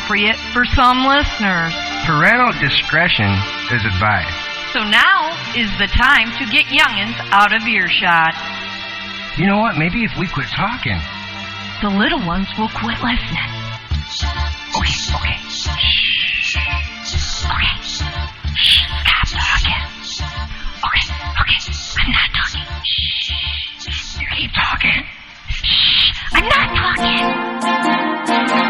inappropriate for some listeners. Parental discretion is advised. So now is the time to get youngins out of earshot. You know what? Maybe if we quit talking. The little ones will quit listening. Okay. Shh. Okay. Shh. Stop talking. Okay. I'm not talking. Shh. You keep talking. Shh. I'm not talking.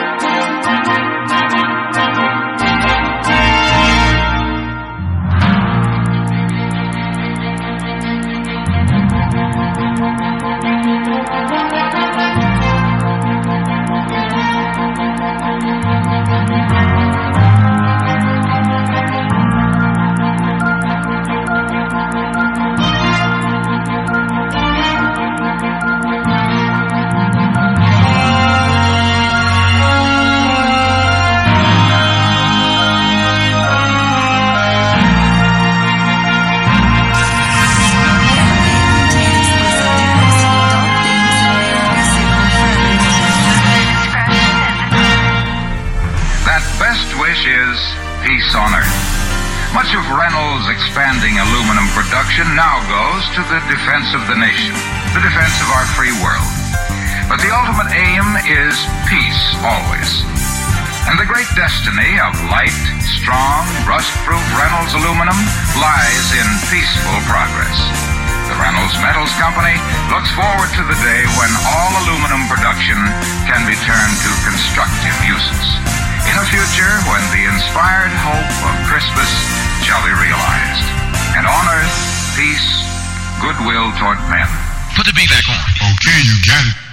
Peace on Earth. Much of Reynolds' expanding aluminum production now goes to the defense of the nation, the defense of our free world. But the ultimate aim is peace always. And the great destiny of light, strong, rust-proof Reynolds aluminum lies in peaceful progress. The Reynolds Metals Company looks forward to the day when all aluminum production can be turned to constructive uses. In a future when the inspired hope of Christmas shall be realized. And on earth, peace, goodwill toward men. Put the beat back on. Okay, you got it.